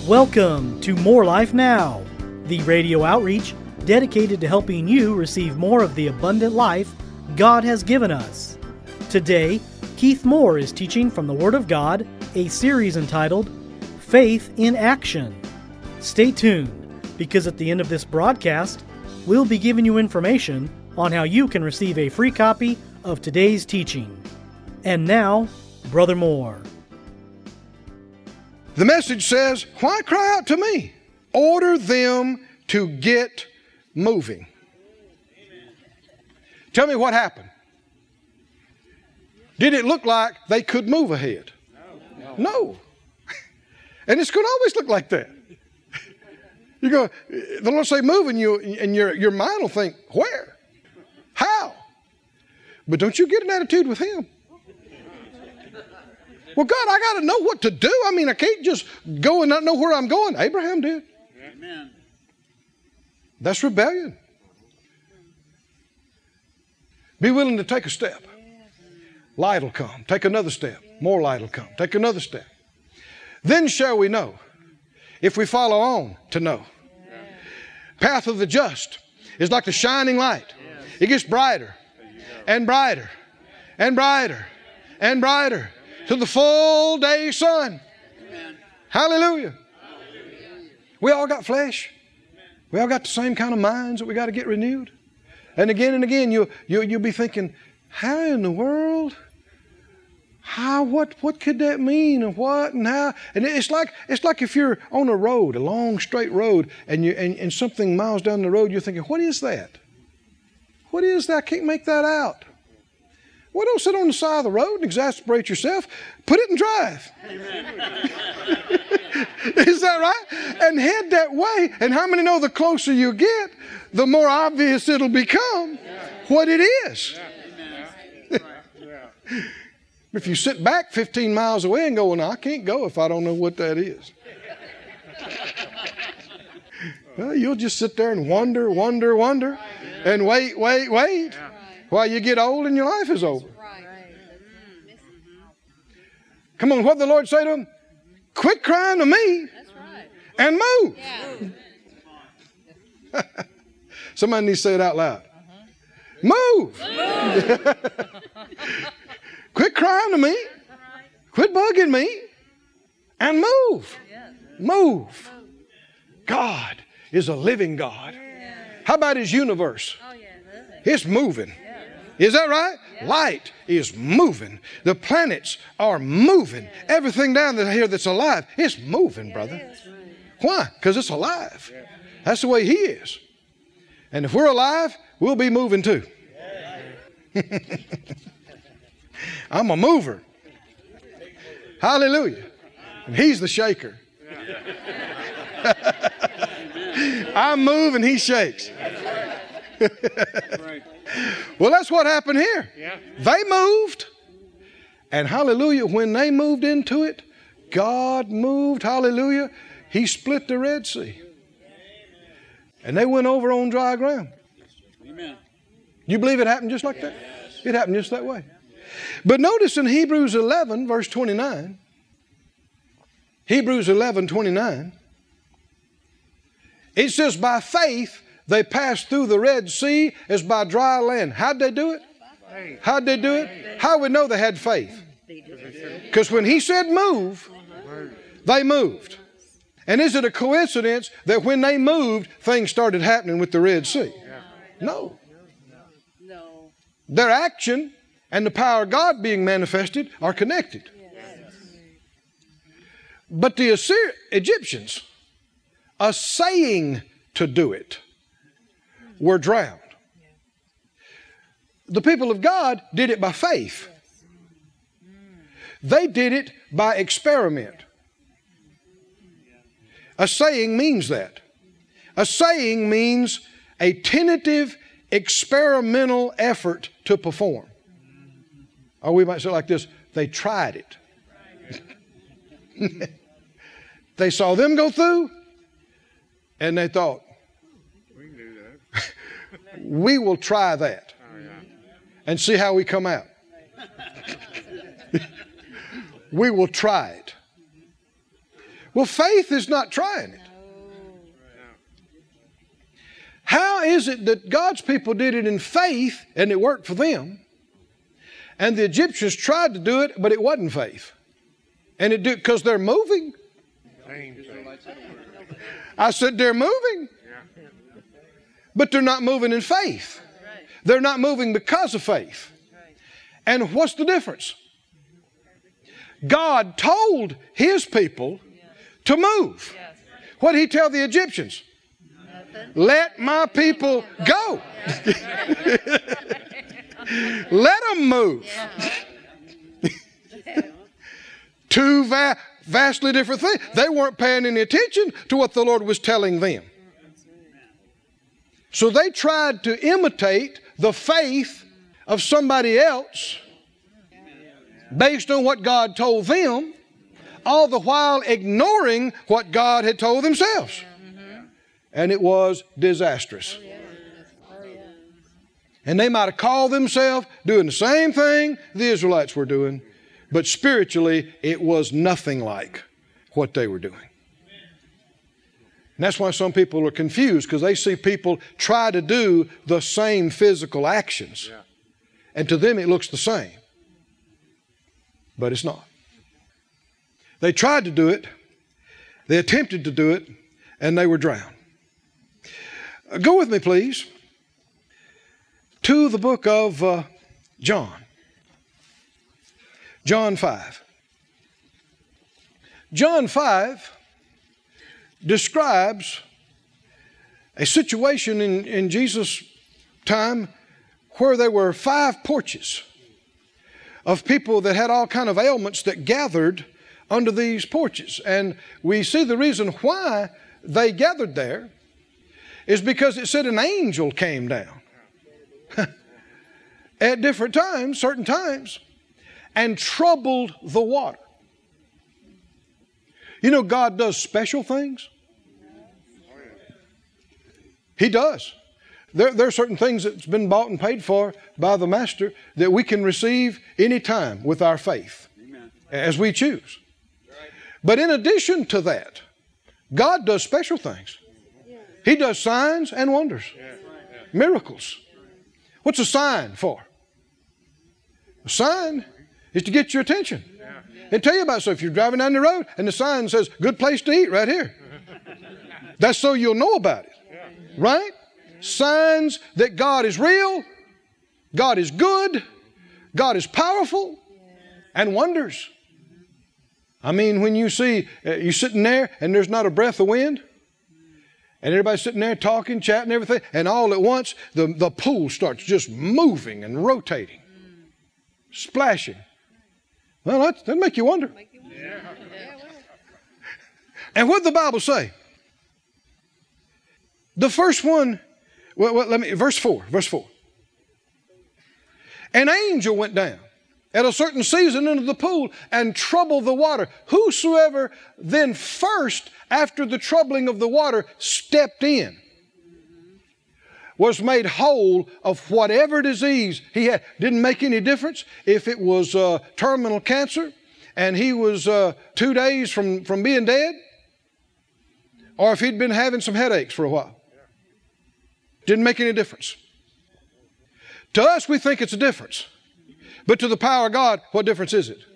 Welcome to More Life Now, the radio outreach dedicated to helping you receive more of the abundant life God has given us. Today, Keith Moore is teaching from the Word of God, a series entitled Faith in Action. Stay tuned, because at the end of this broadcast, we'll be giving you information on how you can receive a free copy of today's teaching. And now, Brother Moore. The message says, why cry out to me? Order them to get moving. Tell me what happened. Did it look like they could move ahead? No. And it's going to always look like that. You go, the Lord say move, and your mind will think, where? How? But don't you get an attitude with Him. Well, God, I got to know what to do. I mean, I can't just go and not know where I'm going. Abraham did. Amen. That's rebellion. Be willing to take a step. Light will come. Take another step. More light will come. Take another step. Then shall we know, if we follow on to know. Path of the just is like the shining light. It gets brighter and brighter and brighter and brighter to the full day sun. Amen. Hallelujah. Hallelujah. We all got flesh. We all got the same kind of minds that we got to get renewed. And again, you'll be thinking, how in the world? How, what could that mean, and what and how? And it's like if you're on a road, a long straight road, and something miles down the road, you're thinking, what is that? What is that? I can't make that out. Well, don't sit on the side of the road and exasperate yourself. Put it in drive. Is that right? And head that way. And how many know the closer you get, the more obvious it'll become what it is. If you sit back 15 miles away and go, well, no, I can't go if I don't know what that is. Well, you'll just sit there and wonder, and wait, while you get old and your life is over. Come on, what did the Lord say to him? Quit crying to me and move. Yeah. Somebody needs to say it out loud. Move. Quit crying to me. Quit bugging me and move. Move. God is a living God. How about His universe? It's moving. Is that right? Yeah. Light is moving. The planets are moving. Yeah. Everything down here that's alive, it's moving, brother. Why? Because it's alive. Yeah. That's the way He is. And if we're alive, we'll be moving too. Yeah. I'm a mover. Hallelujah. And He's the shaker. I move and He shakes. Well, that's what happened here. Yeah. They moved. And hallelujah, when they moved into it, God moved. Hallelujah. He split the Red Sea. And they went over on dry ground. Amen. You believe it happened just like that? It happened just that way. But notice in Hebrews 11, verse 29, Hebrews 11:29, it says, by faith, they passed through the Red Sea as by dry land. How'd they do it? How'd they do it? How would we know they had faith? Because when He said move, they moved. And is it a coincidence that when they moved, things started happening with the Red Sea? No. Their action and the power of God being manifested are connected. But the Egyptians, essaying to do it, were drowned. The people of God did it by faith. They did it by experiment. A saying means that. A saying means a tentative, experimental effort to perform. Or we might say it like this, they tried it. They saw them go through, and they thought, we will try that and see how we come out. We will try it. Well, faith is not trying it. How is it that God's people did it in faith and it worked for them, and the Egyptians tried to do it, but it wasn't faith? And it did because they're moving. I said they're moving, but they're not moving in faith. They're not moving because of faith. And what's the difference? God told His people to move. What did He tell the Egyptians? Let my people go. Let them move. Two vastly different things. They weren't paying any attention to what the Lord was telling them. So they tried to imitate the faith of somebody else based on what God told them, all the while ignoring what God had told themselves. And it was disastrous. And they might have called themselves doing the same thing the Israelites were doing, but spiritually it was nothing like what they were doing. And that's why some people are confused, because they see people try to do the same physical actions. And to them it looks the same. But it's not. They tried to do it, they attempted to do it, and they were drowned. Go with me, please, to the book of John. John 5. John 5 describes a situation in Jesus' time where there were 5 porches of people that had all kind of ailments that gathered under these porches. And we see the reason why they gathered there is because it said an angel came down at different times, certain times, and troubled the water. You know, God does special things. He does. There are certain things that's been bought and paid for by the Master that we can receive anytime with our faith. Amen. As we choose. Right. But in addition to that, God does special things. He does signs and wonders. Miracles. What's a sign for? A sign is to get your attention. And tell you about, so if you're driving down the road and the sign says, good place to eat right here. That's so you'll know about it. Right? Signs that God is real, God is good, God is powerful, and wonders. I mean, when you see, you're sitting there and there's not a breath of wind, and everybody's sitting there talking, chatting, everything, and all at once the pool starts just moving and rotating, splashing. Well, that'll make you wonder. And what did the Bible say? The first one, verse 4. An angel went down at a certain season into the pool and troubled the water. Whosoever then first, after the troubling of the water, stepped in, was made whole of whatever disease he had. Didn't make any difference if it was terminal cancer and he was 2 days from being dead, or if he'd been having some headaches for a while. Didn't make any difference. To us, we think it's a difference. But to the power of God, what difference is it?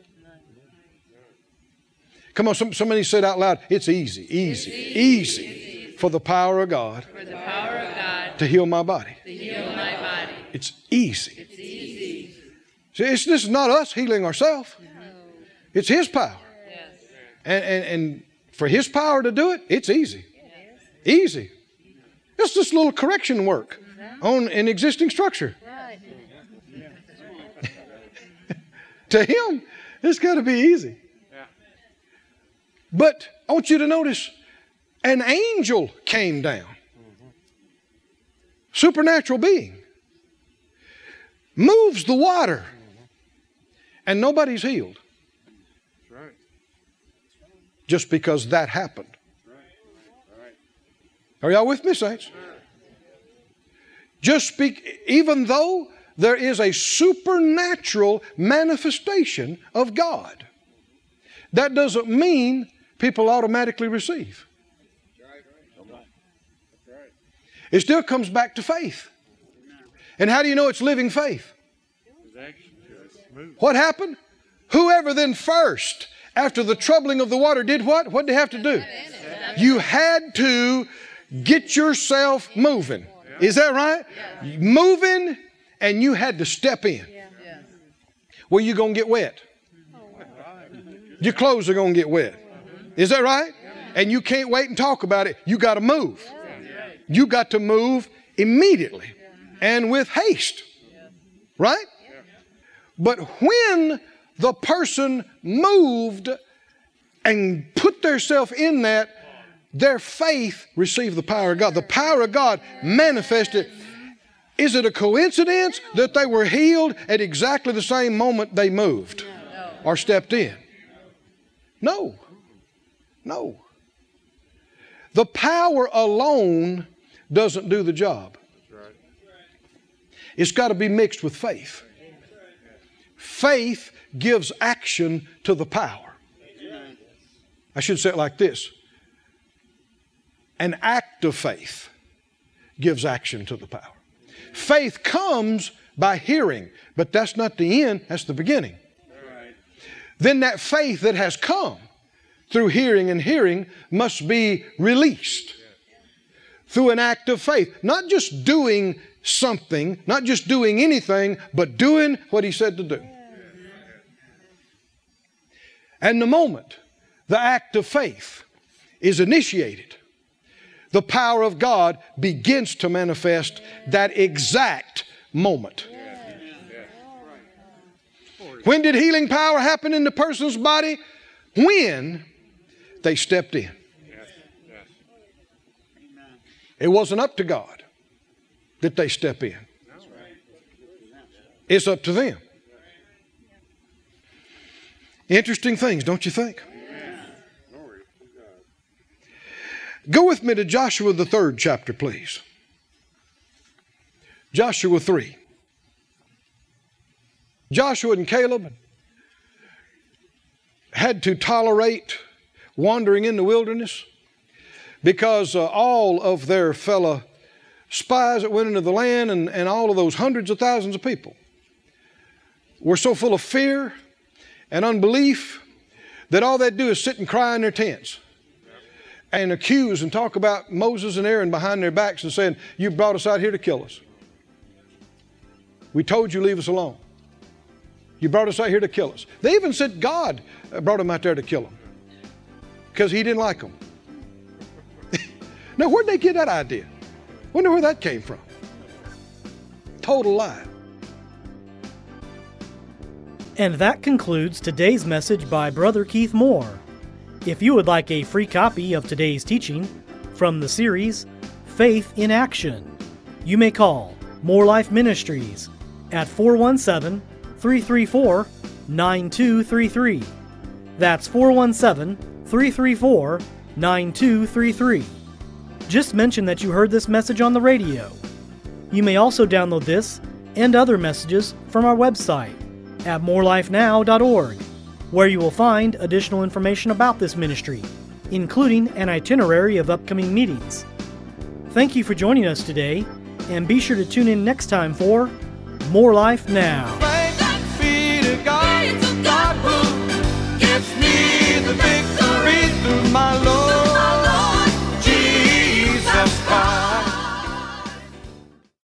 Come on, somebody said out loud, it's easy for the power of God, to heal my body. It's easy. See, this is not us healing ourselves. It's His power. And for His power to do it, it's easy. Easy. Just this little correction work on an existing structure. To Him, it's got to be easy. But I want you to notice, an angel came down. Supernatural being. Moves the water. And nobody's healed. Just because that happened. Are y'all with me, saints? Even though there is a supernatural manifestation of God, that doesn't mean people automatically receive. It still comes back to faith. And how do you know it's living faith? What happened? Whoever then first, after the troubling of the water, did what? What did they have to do? You had to get yourself moving. Is that right? Moving, and you had to step in. Well, you're going to get wet. Your clothes are going to get wet. Is that right? And you can't wait and talk about it. You got to move. You got to move immediately and with haste. Right? But when the person moved and put themselves in that, their faith received the power of God. The power of God manifested. Is it a coincidence that they were healed at exactly the same moment they moved or stepped in? No. No. The power alone doesn't do the job. It's got to be mixed with faith. Faith gives action to the power. I should say it like this. An act of faith gives action to the power. Faith comes by hearing, but that's not the end, that's the beginning. Then that faith that has come through hearing and hearing must be released through an act of faith. Not just doing something, not just doing anything, but doing what He said to do. And the moment the act of faith is initiated, the power of God begins to manifest that exact moment. When did healing power happen in the person's body? When they stepped in. It wasn't up to God that they step in. It's up to them. Interesting things, don't you think? Go with me to Joshua the 3rd chapter, please. Joshua 3. Joshua and Caleb had to tolerate wandering in the wilderness because all of their fellow spies that went into the land and all of those hundreds of thousands of people were so full of fear and unbelief that all they'd do is sit and cry in their tents and accuse and talk about Moses and Aaron behind their backs and saying, "You brought us out here to kill us. We told you leave us alone. You brought us out here to kill us." They even said God brought them out there to kill them because He didn't like them. Now, where'd they get that idea? Wonder where that came from. Total lie. And that concludes today's message by Brother Keith Moore. If you would like a free copy of today's teaching from the series Faith in Action, you may call More Life Ministries at 417-334-9233. That's 417-334-9233. Just mention that you heard this message on the radio. You may also download this and other messages from our website at morelifenow.org, where you will find additional information about this ministry, including an itinerary of upcoming meetings. Thank you for joining us today, and be sure to tune in next time for More Life Now.